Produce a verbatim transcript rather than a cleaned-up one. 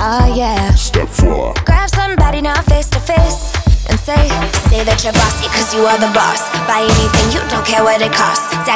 Ah, yeah. Step four. Grab somebody now face to face and say, say that you're bossy, cause you are the boss. Buy anything, you don't care what it costs. Exactly